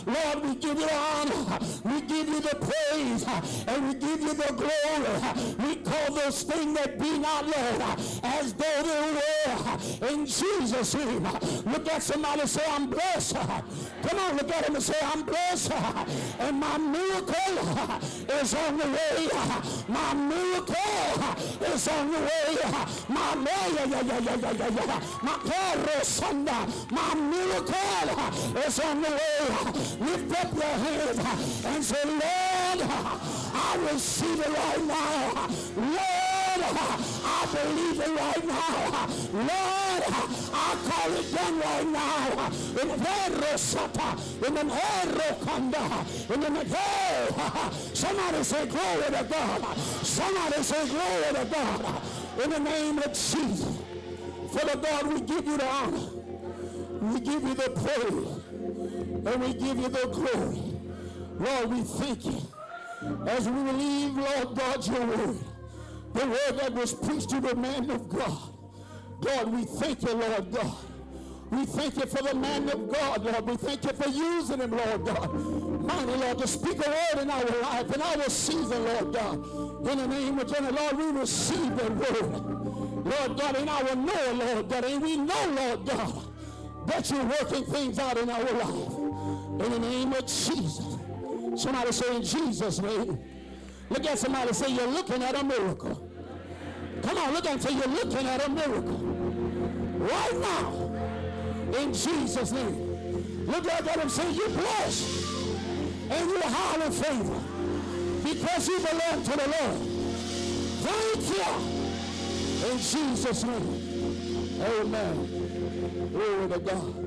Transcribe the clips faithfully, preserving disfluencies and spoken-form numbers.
Lord, we give you the honor. We give you the praise. And we give you the glory. We call those things that be not, Lord, as though they were. In Jesus' name. Look at somebody and say, I'm blessed. Come on, look at him and say, I'm blessed. And my miracle is on the way. My miracle is on the way. My yeah, yeah, yeah, yeah, yeah, yeah. My my miracle is on the way. Lift up your hands and say, Lord, I receive it right now. Lord, I believe it right now. Lord, I call it done right now. In the in the in the somebody say glory to God. Somebody say glory to God. In the name of Jesus. Father God, we give you the honor. We give you the praise. And we give you the glory. Lord, we thank you. As we believe, Lord God, your word. The word that was preached to the man of God. God, we thank you, Lord God. We thank you for the man of God, Lord. We thank you for using him, Lord God. Mighty Lord, to speak a word in our life, in our season, Lord God. In the name of Jesus, Lord, we receive that word. Lord God, in our know, Lord God, and we know, Lord God, that you're working things out in our life. In the name of Jesus. Somebody say in Jesus' name. Look at somebody say you're looking at a miracle. Come on, look and say you're looking at a miracle. Right now. In Jesus' name. Look at him and say you're blessed. And you're highly favored. Because you belong to the Lord. Thank you. In Jesus' name. Amen. Glory to God.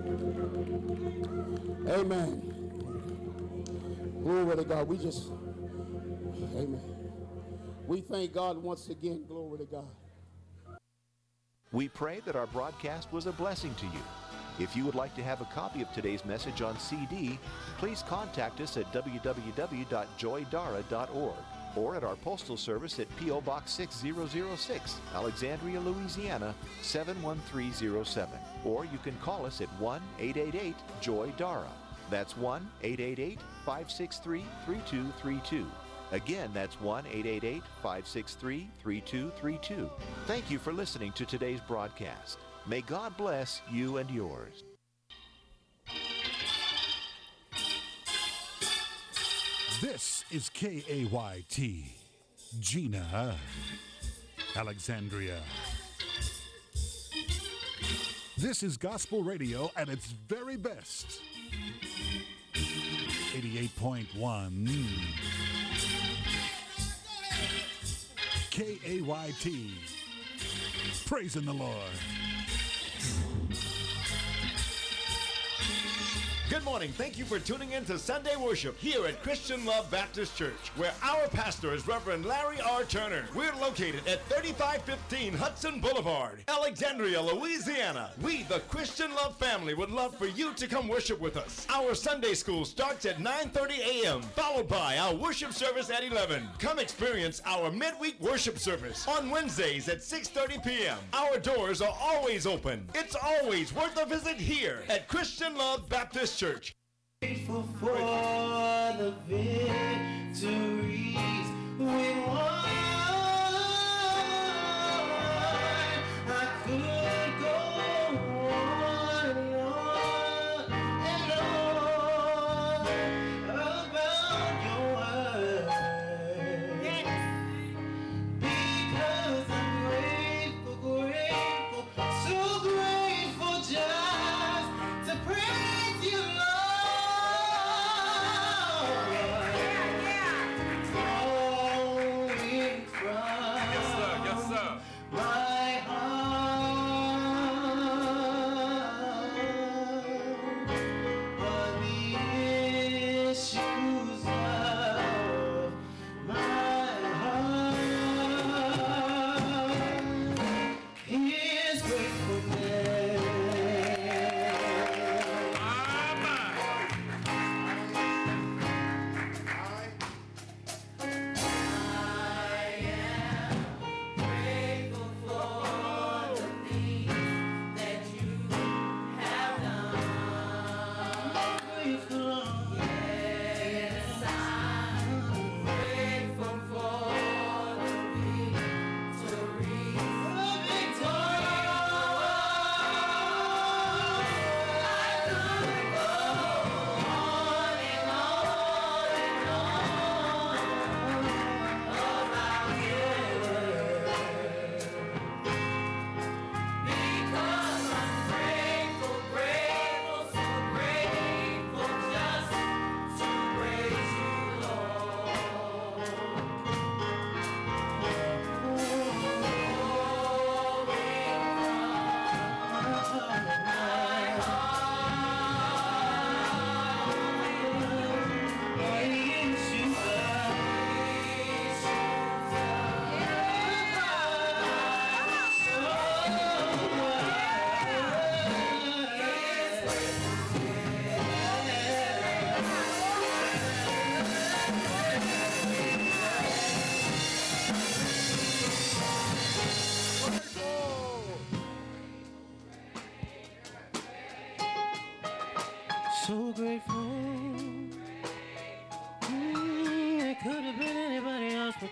Amen. Glory to God. We just, amen. We thank God once again. Glory to God. We pray that our broadcast was a blessing to you. If you would like to have a copy of today's message on C D, please contact us at w w w dot joy dara dot org or at our postal service at P O Box six thousand six, Alexandria, Louisiana seven one three zero seven. Or you can call us at one eight eight eight joy dara. That's one eight eight eight, five six three, three two three two. Again, that's one eight eight eight, five six three, three two three two. Thank you for listening to today's broadcast. May God bless you and yours. This is K A Y T, Gina, Alexandria. This is gospel radio at its very best. eighty-eight point one K A Y T, praising the Lord. Good morning. Thank you for tuning in to Sunday Worship here at Christian Love Baptist Church, where our pastor is Reverend Larry R. Turner. We're located at thirty-five fifteen Hudson Boulevard, Alexandria, Louisiana. We, the Christian Love family, would love for you to come worship with us. Our Sunday school starts at nine thirty a m, followed by our worship service at eleven. Come experience our midweek worship service on Wednesdays at six thirty p m Our doors are always open. It's always worth a visit here at Christian Love Baptist Church. Grateful for the victories we won. I could go on and on and on about your word. Because I'm grateful, grateful, so grateful just to praise you, Lord.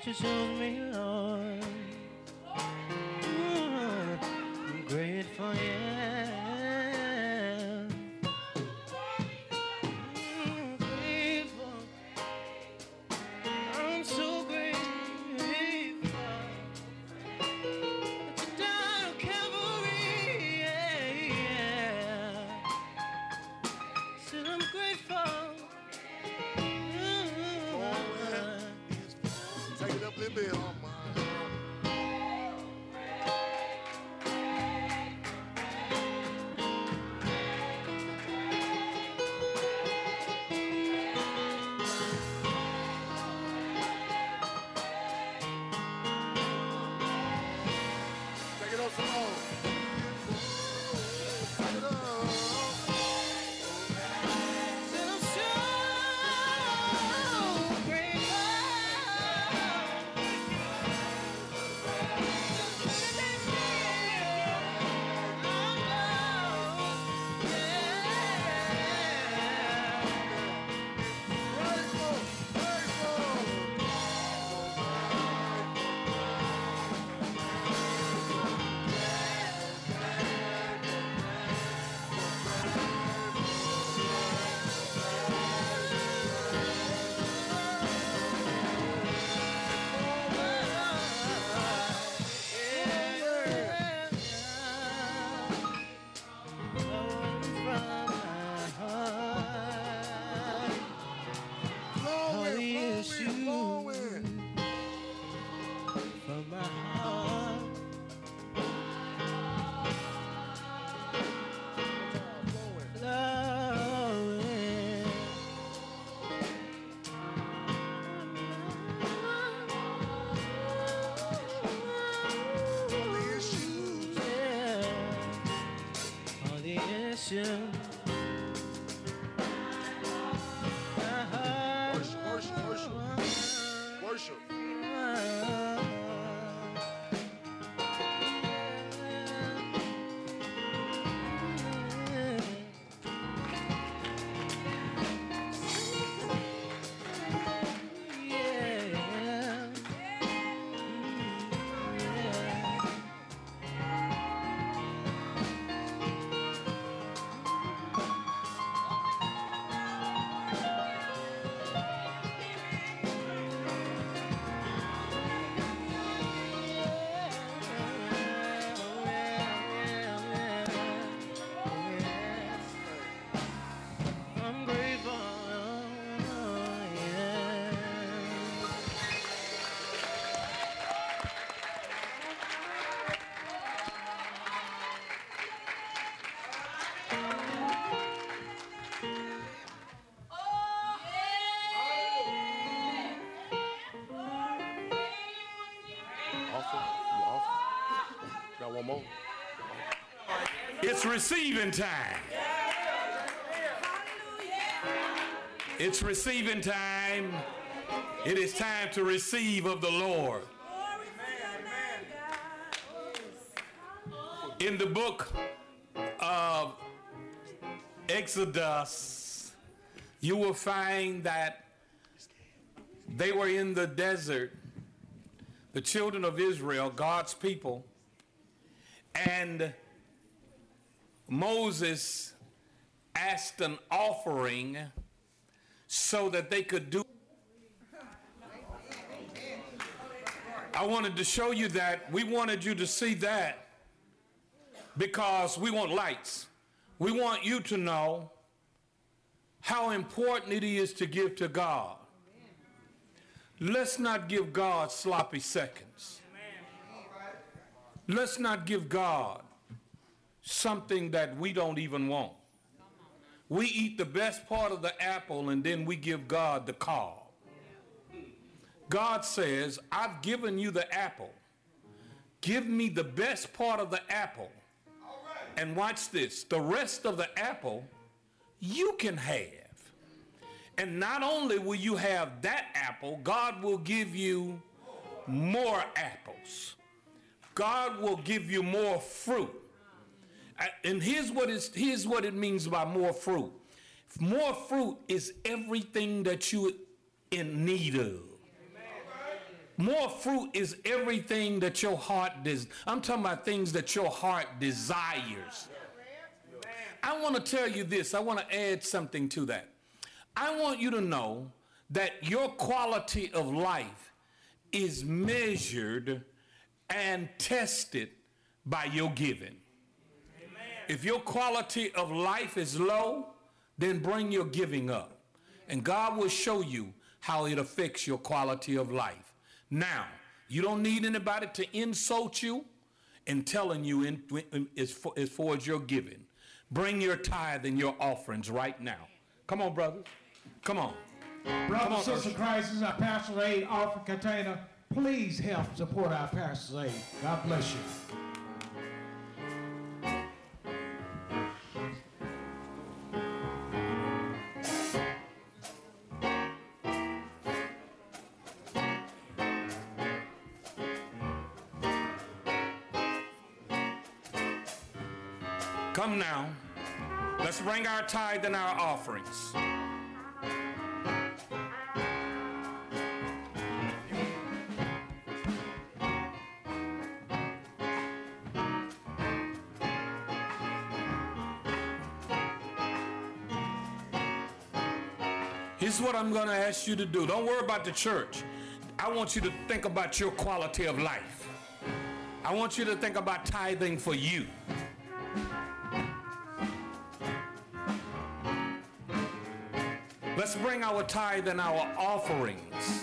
you showed me, Lord. Mm, I'm grateful, yeah. Mm, grateful. I'm so grateful that you died on Calvary, yeah, yeah. Said I'm grateful. Take it up a little bit, oh my. Take it up some more. Take it up. Said I'm so grateful. Grateful, grateful. Flowing, flowing, flowing. From my heart, flowing. All the issues. Yeah, all the issues. Worship, worship, worship. Worship. I'm grateful, yeah. Got one more. It's receiving time. It's receiving time. It is time to receive of the Lord. In the book of Exodus, you will find that they were in the desert, the children of Israel, God's people, and Moses asked an offering so that they could do. I wanted to show you that. We wanted you to see that because we want lights. We want you to know how important it is to give to God. Let's not give God sloppy seconds. Let's not give God something that we don't even want. We eat the best part of the apple and then we give God the cob. God says, I've given you the apple. Give me the best part of the apple. And watch this. The rest of the apple you can have. And not only will you have that apple, God will give you more apples. God will give you more fruit. And here's what, is, here's what it means by more fruit. More fruit is everything that you're in need of. More fruit is everything that your heart des- I'm talking about things that your heart desires. I want to tell you this. I want to add something to that. I want you to know that your quality of life is measured and tested by your giving. Amen. If your quality of life is low, then bring your giving up. And God will show you how it affects your quality of life. Now, you don't need anybody to insult you in telling you in, in, as, for, as far as your giving. Bring your tithe and your offerings right now. Come on, brothers. Come on. Brother and Sister Christ is our pastor's aid offering container. Please help support our pastor's aid. God bless you. Come now. Let's bring our tithe and our offerings. Here's what I'm going to ask you to do. Don't worry about the church. I want you to think about your quality of life. I want you to think about tithing for you. Let's bring our tithe and our offerings.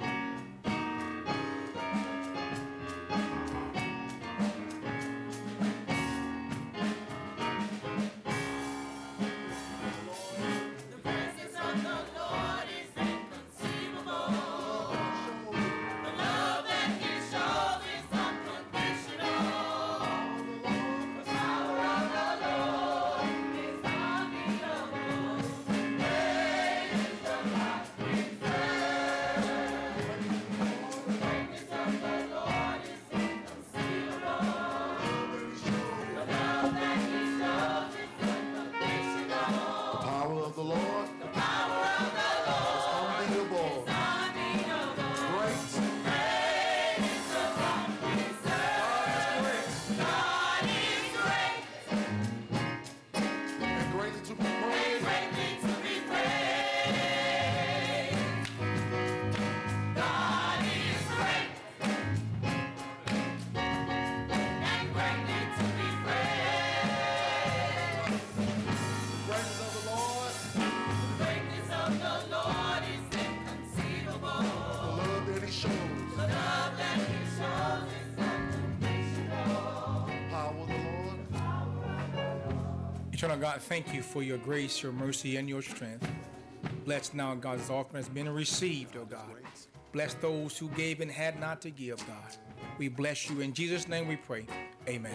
Eternal God, thank you for your grace, your mercy, and your strength. Bless now God's offering has been received, oh God. Bless those who gave and had not to give, God. We bless you. In Jesus' name we pray. Amen.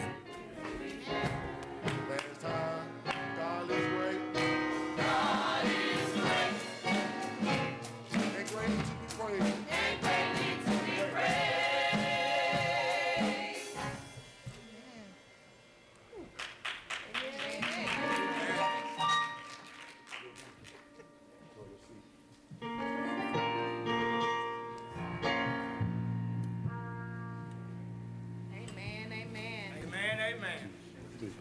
Last time, God is great. God is great. And greatly to be praised. And greatly to be praised. Amen, amen. Amen, amen.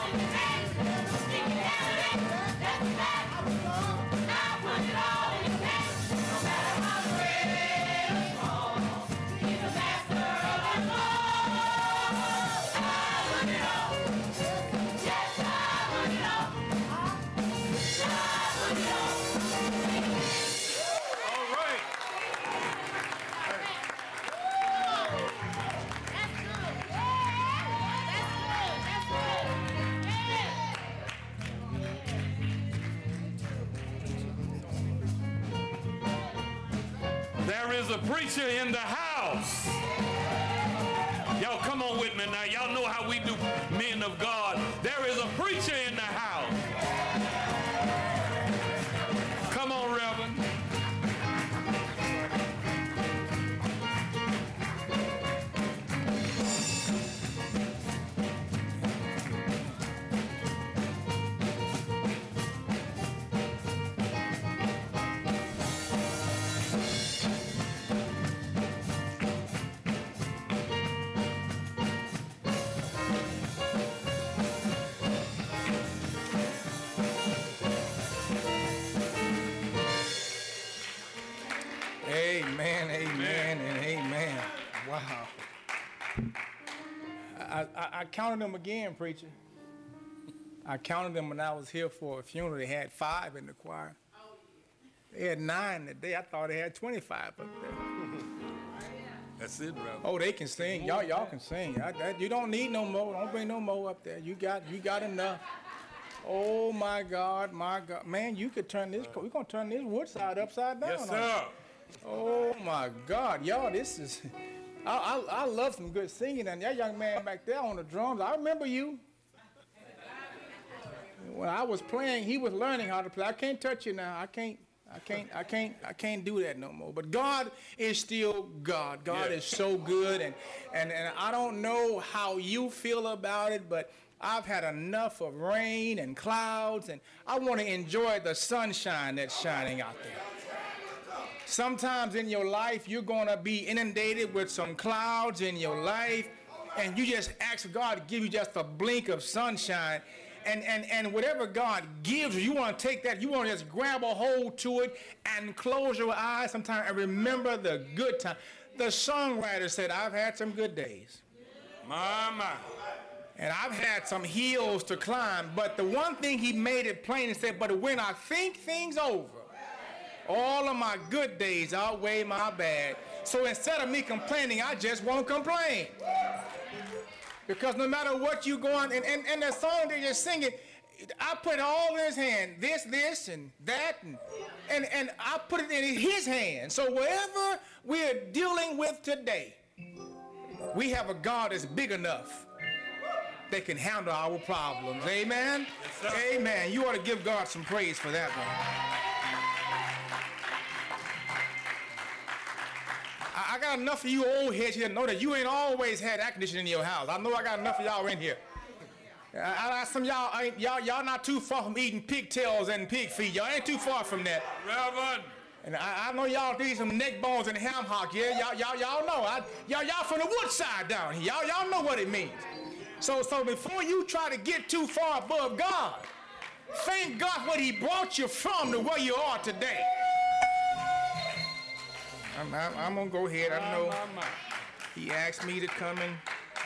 There is a preacher in the house. Y'all come on with me now. Y'all know how we do, men of God. There is a preacher in the house. Come on, Reverend. Amen, amen, and amen. Wow. I, I, I counted them again, preacher. I counted them when I was here for a funeral. They had five in the choir. They had nine today. I thought they had twenty-five up there. That's it, brother. Oh, they can sing. Y'all, y'all can sing. I, that, you don't need no more. Don't bring no more up there. You got, you got enough. Oh my God, my God, man! You could turn this. We're gonna turn this wood side upside down. Yes, sir. Oh my God, y'all, this is. I, I I love some good singing, and that young man back there on the drums. I remember you. When I was playing, he was learning how to play. I can't touch you now. I can't. I can't. I can't. I can't do that no more. But God is still God. God Yeah. is so good, and and and I don't know how you feel about it, but I've had enough of rain and clouds, and I want to enjoy the sunshine that's shining out there. Sometimes in your life, you're going to be inundated with some clouds in your life, and you just ask God to give you just a blink of sunshine. And, and, and whatever God gives you, you want to take that, you want to just grab a hold to it and close your eyes sometime and remember the good time. The songwriter said, I've had some good days. Mama. And I've had some hills to climb, but the one thing he made it plain and said, but when I think things over, all of my good days outweigh my bad. So instead of me complaining, I just won't complain. Because no matter what you go on, and, and, and the song they're just singing, I put it all in his hand, this, this, and that, and, and, and I put it in his hand. So whatever we're dealing with today, we have a God that's big enough that can handle our problems. Amen? Yes, sir. Amen. You ought to give God some praise for that one. I got enough of you old heads here to know that you ain't always had air conditioning in your house. I know I got enough of y'all in here. I, I, some of y'all ain't, y'all, y'all not too far from eating pigtails and pig feet. Y'all ain't too far from that. Reverend. And I, I know y'all need some neck bones and ham hock. Yeah, y'all, y'all, y'all know. I, y'all, y'all from the wood side down here. Y'all, y'all know what it means. So, so before you try to get too far above God, thank God what He brought you from to where you are today. I'm, I'm, I'm gonna go ahead. I know he asked me to come and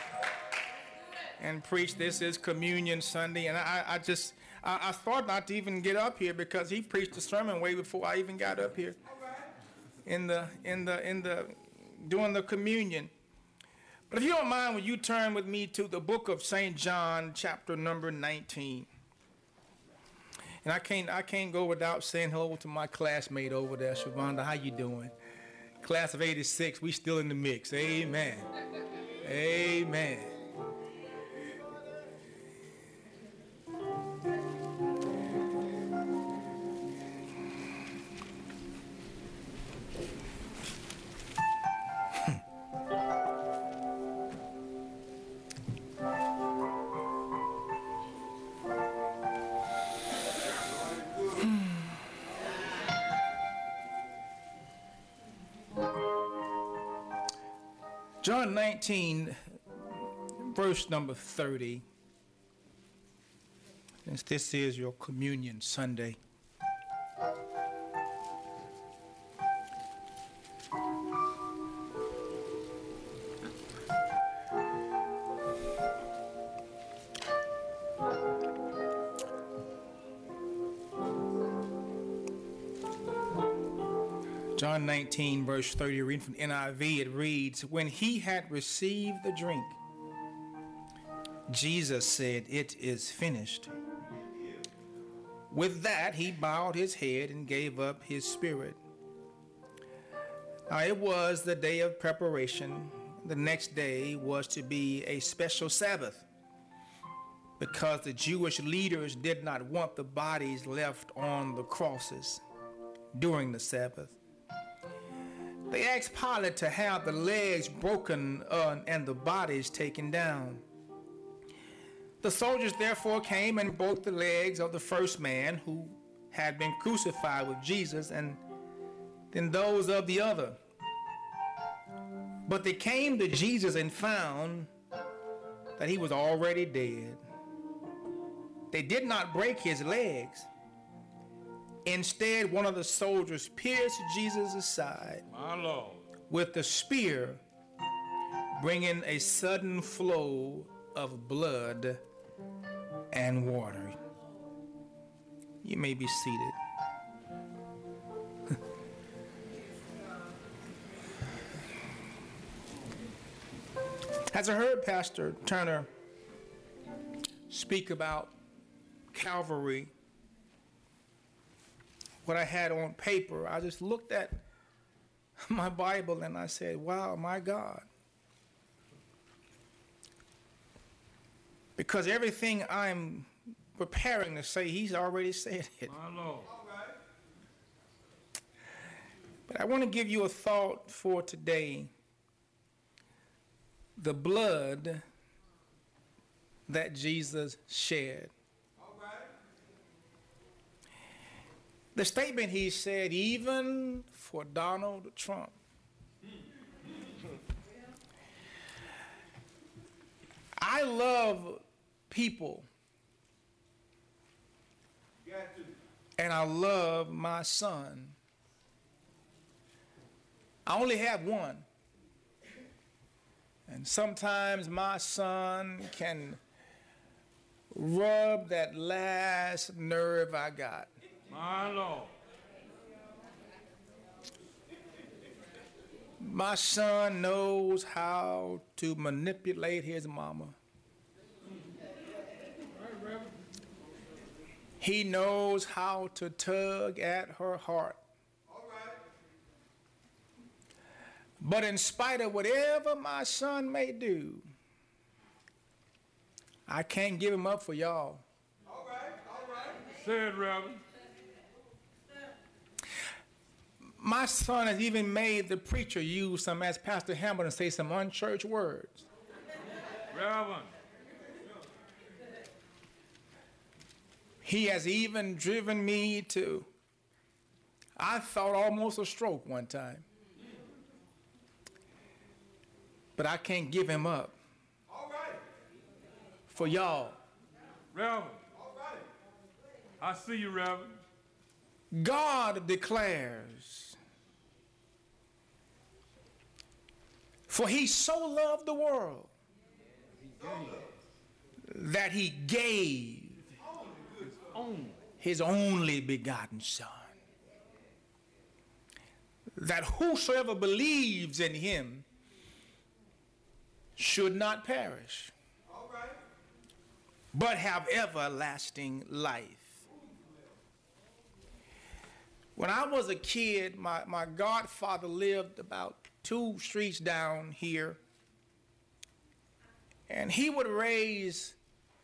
and preach. This is Communion Sunday, and I, I just I, I thought not to even get up here because he preached the sermon way before I even got up here. In the in the in the doing the communion. But if you don't mind, will you turn with me to the book of Saint John, chapter number nineteen. And I can't I can't go without saying hello to my classmate over there, Shavonda. How you doing? Class of eighty-six, we still in the mix. Amen. Amen. John nineteen, verse number thirty. Since this is your communion Sunday, John nineteen, verse thirty, reading from N I V, it reads, when he had received the drink, Jesus said, it is finished. With that, he bowed his head and gave up his spirit. Now, it was the day of preparation. The next day was to be a special Sabbath because the Jewish leaders did not want the bodies left on the crosses during the Sabbath. They asked Pilate to have the legs broken uh, and the bodies taken down. The soldiers therefore came and broke the legs of the first man who had been crucified with Jesus, and then those of the other. But they came to Jesus and found that he was already dead. They did not break his legs. Instead, one of the soldiers pierced Jesus' side My Lord. with the spear, bringing a sudden flow of blood and water. You may be seated. As I heard Pastor Turner speak about Calvary, what I had on paper, I just looked at my Bible and I said, wow, my God. Because everything I'm preparing to say, he's already said it. My Lord. But I want to give you a thought for today. The blood that Jesus shed. The statement he said, even for Donald Trump. I love people. And I love my son. I only have one. And sometimes my son can rub that last nerve I got. My Lord. My son knows how to manipulate his mama. He knows how to tug at her heart. But in spite of whatever my son may do, I can't give him up for y'all. All right, all right. Say it, Reverend. My son has even made the preacher use some, as Pastor Hamilton say, some unchurched words. Reverend. He has even driven me to, I thought almost a stroke one time. But I can't give him up. All right. For y'all. Reverend. All right. I see you, Reverend. God declares, for he so loved the world that he gave his only begotten Son, that whosoever believes in him should not perish, but have everlasting life. When I was a kid, my, my godfather lived about two streets down here, and he would raise.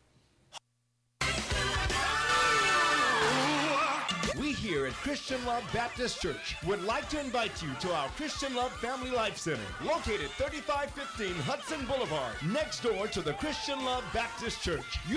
We here at Christian Love Baptist Church would like to invite you to our Christian Love Family Life Center, located thirty-five fifteen Hudson Boulevard, next door to the Christian Love Baptist Church. You